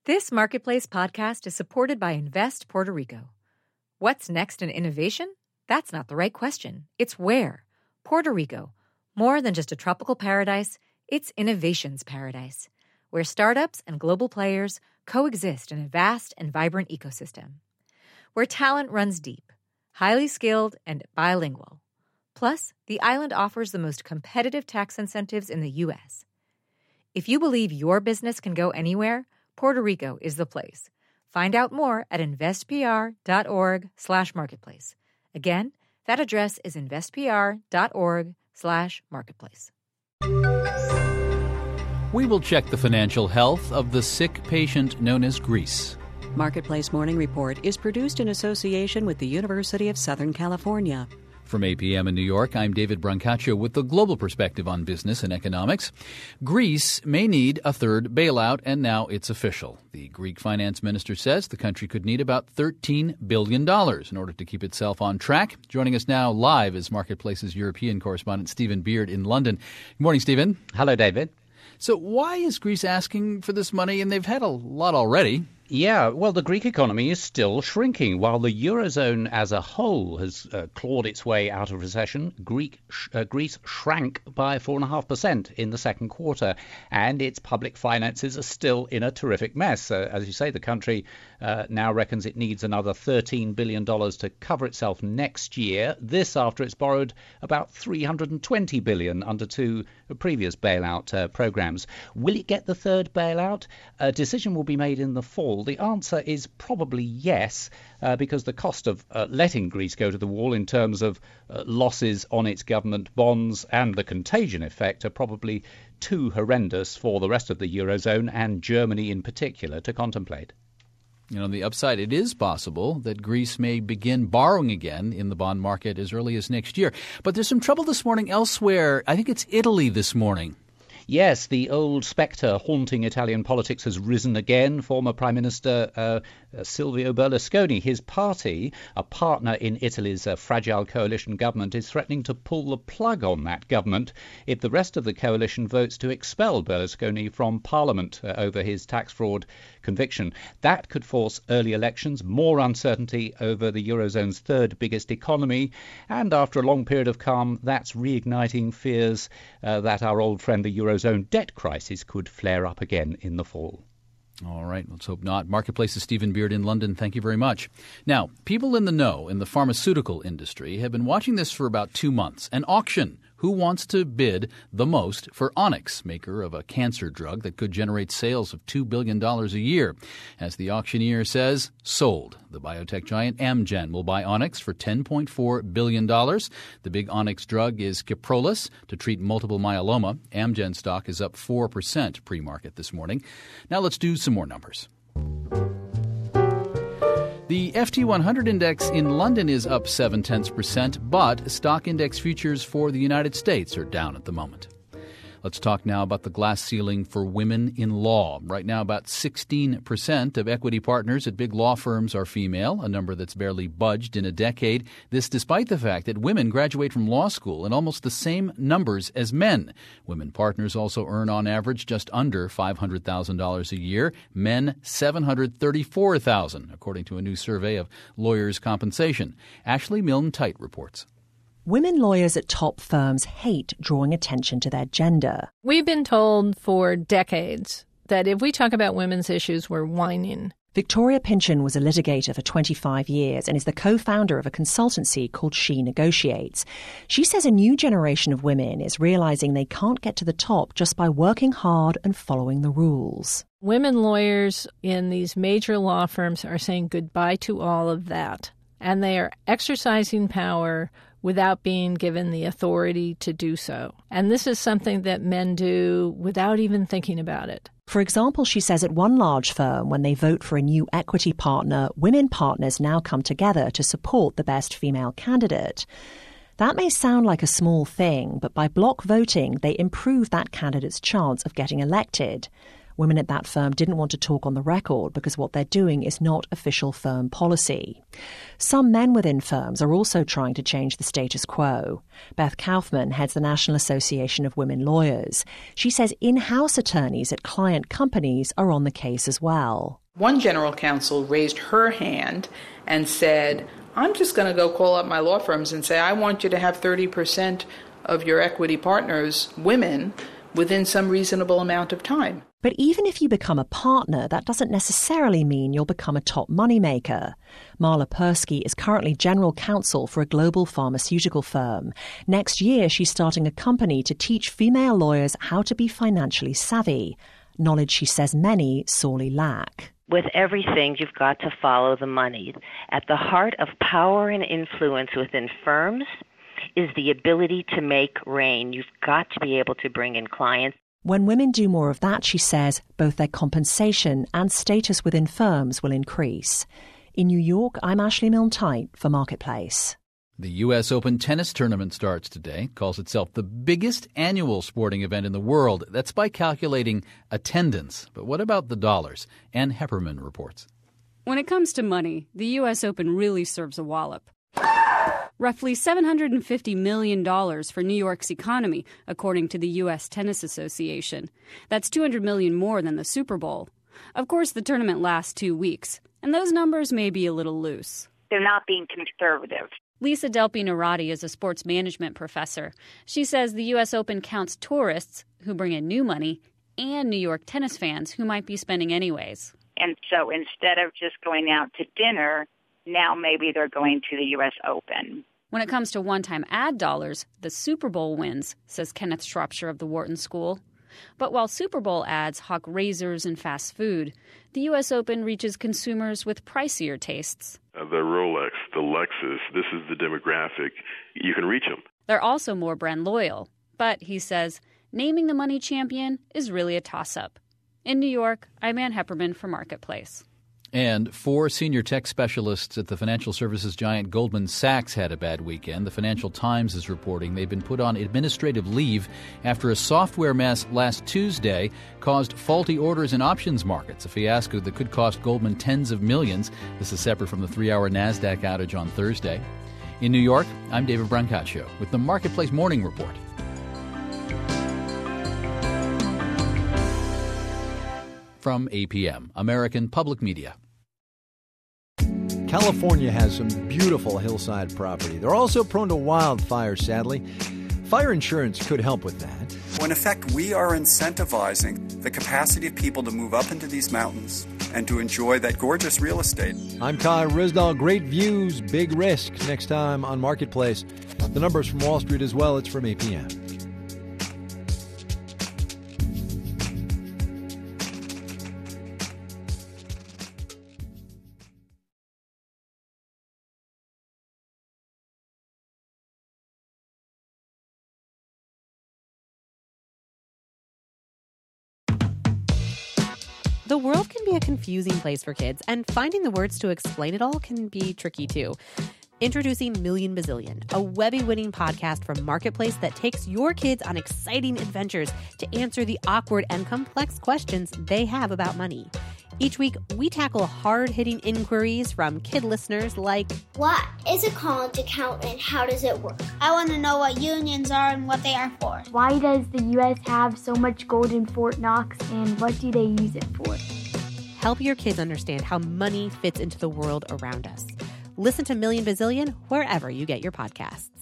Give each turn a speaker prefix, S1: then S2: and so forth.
S1: This Marketplace podcast is supported by Invest Puerto Rico. What's next in innovation? That's not the right question. It's where. Puerto Rico. More than just a tropical paradise, it's innovation's paradise, where startups and global players coexist in a vast and vibrant ecosystem. Where talent runs deep, highly skilled, and bilingual. Plus, the island offers the most competitive tax incentives in the U.S. If you believe your business can go anywhere, Puerto Rico is the place. Find out more at investpr.org/marketplace. Again, that address is investpr.org/marketplace.
S2: We will check the financial health of the sick patient known as Greece.
S3: Marketplace Morning Report is produced in association with the University of Southern California.
S2: From APM in New York, I'm David Brancaccio with the global perspective on business and economics. Greece may need a third bailout, and now it's official. The Greek finance minister says the country could need about $13 billion in order to keep itself on track. Joining us now live is Marketplace's European correspondent Stephen Beard in London. Good morning, Stephen.
S4: Hello, David.
S2: So why is Greece asking for this money? And they've had a lot already.
S4: Yeah, well, the Greek economy is still shrinking. While the Eurozone as a whole has clawed its way out of recession, Greece shrank by 4.5% in the second quarter, and its public finances are still in a terrific mess. As you say, the country now reckons it needs another $13 billion to cover itself next year. This after it's borrowed about $320 billion under two previous bailout programs. Will it get the third bailout? A decision will be made in the fall. The answer is probably yes, because the cost of letting Greece go to the wall in terms of losses on its government bonds and the contagion effect are probably too horrendous for the rest of the Eurozone and Germany in particular to contemplate.
S2: You know, on the upside, it is possible that Greece may begin borrowing again in the bond market as early as next year. But there's some trouble this morning elsewhere. I think it's Italy this morning.
S4: Yes, the old spectre haunting Italian politics has risen again. Former Prime Minister Silvio Berlusconi, his party, a partner in Italy's fragile coalition government, is threatening to pull the plug on that government if the rest of the coalition votes to expel Berlusconi from Parliament over his tax fraud conviction. That could force early elections, more uncertainty over the Eurozone's third biggest economy, and after a long period of calm, that's reigniting fears that our old friend the Eurozone debt crisis could flare up again in the fall.
S2: All right, let's hope not. Marketplace's Stephen Beard in London. Thank you very much. Now, people in the know in the pharmaceutical industry have been watching this for about 2 months. An auction. Who wants to bid the most for Onyx, maker of a cancer drug that could generate sales of $2 billion a year? As the auctioneer says, sold. The biotech giant Amgen will buy Onyx for $10.4 billion. The big Onyx drug is Kyprolis to treat multiple myeloma. Amgen stock is up 4% pre-market this morning. Now let's do some more numbers. The FT100 index in London is up 0.7%, but stock index futures for the United States are down at the moment. Let's talk now about the glass ceiling for women in law. Right now, about 16% of equity partners at big law firms are female, a number that's barely budged in a decade. This despite the fact that women graduate from law school in almost the same numbers as men. Women partners also earn on average just under $500,000 a year. Men, $734,000, according to a new survey of lawyers' compensation. Ashley Milne-Tite reports.
S5: Women lawyers at top firms hate drawing attention to their gender.
S6: We've been told for decades that if we talk about women's issues, we're whining.
S5: Victoria Pynchon was a litigator for 25 years and is the co-founder of a consultancy called She Negotiates. She says a new generation of women is realizing they can't get to the top just by working hard and following the rules.
S6: Women lawyers in these major law firms are saying goodbye to all of that, and they are exercising power without being given the authority to do so. And this is something that men do without even thinking about it.
S5: For example, she says at one large firm, when they vote for a new equity partner, women partners now come together to support the best female candidate. That may sound like a small thing, but by block voting, they improve that candidate's chance of getting elected. Women at that firm didn't want to talk on the record because what they're doing is not official firm policy. Some men within firms are also trying to change the status quo. Beth Kaufman heads the National Association of Women Lawyers. She says in-house attorneys at client companies are on the case as well.
S7: One general counsel raised her hand and said, I'm just going to go call up my law firms and say, I want you to have 30% of your equity partners women within some reasonable amount of time.
S5: But even if you become a partner, that doesn't necessarily mean you'll become a top moneymaker. Marla Persky is currently general counsel for a global pharmaceutical firm. Next year, she's starting a company to teach female lawyers how to be financially savvy, knowledge she says many sorely lack.
S8: With everything, you've got to follow the money. At the heart of power and influence within firms is the ability to make rain. You've got to be able to bring in clients.
S5: When women do more of that, she says, both their compensation and status within firms will increase. In New York, I'm Ashley Milne-Tyte for Marketplace.
S2: The U.S. Open tennis tournament starts today. Calls itself the biggest annual sporting event in the world. That's by calculating attendance. But what about the dollars? Ann Hepperman reports.
S9: When it comes to money, the U.S. Open really serves a wallop. Roughly $750 million for New York's economy, according to the U.S. Tennis Association. That's $200 million more than the Super Bowl. Of course, the tournament lasts 2 weeks, and those numbers may be a little loose.
S10: They're not being conservative.
S9: Lisa Delpy-Narati is a sports management professor. She says the U.S. Open counts tourists, who bring in new money, and New York tennis fans, who might be spending anyways.
S10: And so instead of just going out to dinner, now maybe they're going to the U.S. Open.
S9: When it comes to one-time ad dollars, the Super Bowl wins, says Kenneth Shropshire of the Wharton School. But while Super Bowl ads hawk razors and fast food, the U.S. Open reaches consumers with pricier tastes.
S11: The Rolex, the Lexus, this is the demographic. You can reach them.
S9: They're also more brand loyal. But, he says, naming the money champion is really a toss-up. In New York, I'm Ann Hepperman for Marketplace.
S2: And 4 senior tech specialists at the financial services giant Goldman Sachs had a bad weekend. The Financial Times is reporting they've been put on administrative leave after a software mess last Tuesday caused faulty orders in options markets, a fiasco that could cost Goldman tens of millions. This is separate from the 3-hour NASDAQ outage on Thursday. In New York, I'm David Brancaccio with the Marketplace Morning Report. From APM, American Public Media.
S12: California has some beautiful hillside property. They're also prone to wildfire, sadly. Fire insurance could help with that.
S13: Well, in effect, we are incentivizing the capacity of people to move up into these mountains and to enjoy that gorgeous real estate.
S12: I'm Kai Risdahl. Great views, big risk. Next time on Marketplace. The numbers from Wall Street as well. It's from APM.
S14: The world can be a confusing place for kids, and finding the words to explain it all can be tricky too. Introducing Million Bazillion, a Webby-winning podcast from Marketplace that takes your kids on exciting adventures to answer the awkward and complex questions they have about money. Each week, we tackle hard-hitting inquiries from kid listeners like,
S15: what is a college account and how does it work? I want to know what unions are and what they are for.
S16: Why does the U.S. have so much gold in Fort Knox and what do they use it for?
S14: Help your kids understand how money fits into the world around us. Listen to Million Bazillion wherever you get your podcasts.